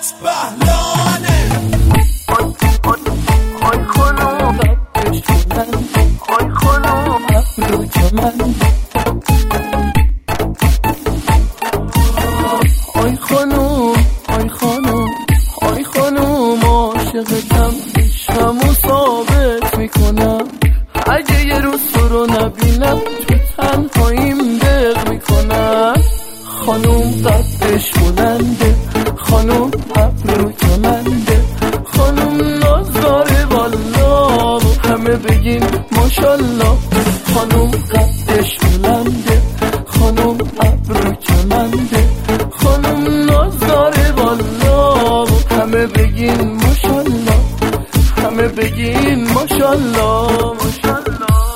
عکس بهلانه. آی خانم آی خانم ابروی من، آی خانم آی خانم آی خانم عاشقتم، عشقمو ثابت میکنم. اگه یه روز تو رو نبینم تو تنهاییم دق میکنم. خانم قدش بلنده، خانم ابرو کمنده، خانم ناز داره والا همه بگین ماشالله. خانم قدش بلنده، خانم ابرو کمنده، خانم ناز داره والا همه بگین ماشالله، همه بگین ماشالله ماشالله.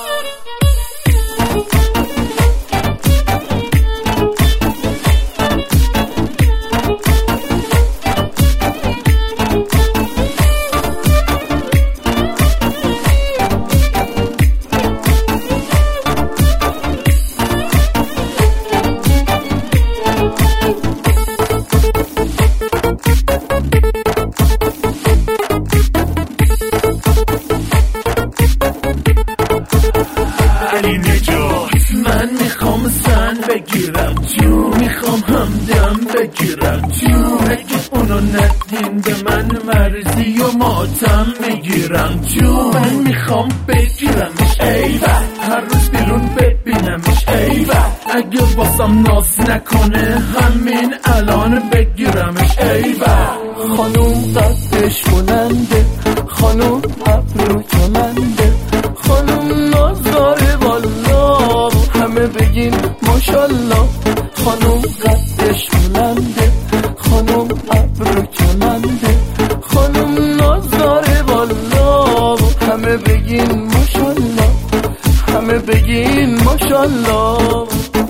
علی نجات من میخوام زن بگیرم جون، میخوام همدم بگیرم جون. اگه اونو ندین به من مرزی و ماتم میگیرم جون. من میخوام بگیرمش ایوه، هر روز بیرون ببینمش ایوه. اگه واسم ناز نکنه همین الان بگیرمش ایوه. خانوم قدش بلنده، خانوم ابرو کمنده، خانوم ناز داره والا همه بگین ماشالله. خانوم قدش بلنده، خانوم ابرو کمنده، خانوم ناز داره والا همه بگین ماشالله، همه بگین ماشالله.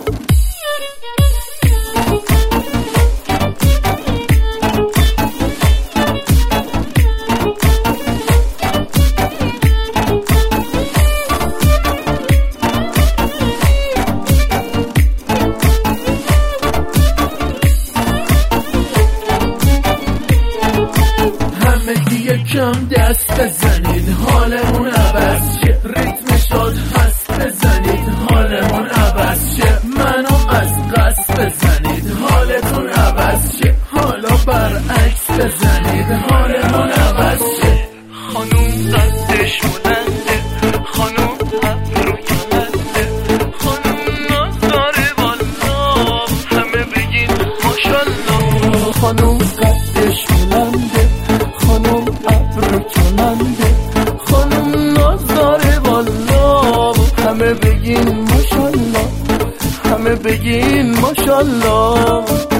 یکم دست بزنید حالمون عوض شه، ریتم شاد هست بزنید حالمون عوض شه. منو از قصد بزنید حالتون عوض شه، حالا برعکس بزنید حالمون عوض شه. خانوم قدش بلنده، خانوم ابرو کمنده، خانوم ناز داره والا همه بگین ماشالله. خانوم قدش بلنده، خانوم ابرو کمنده، خانوم ناز داره والا همه بگین ماشالله، همه بگین ماشالله.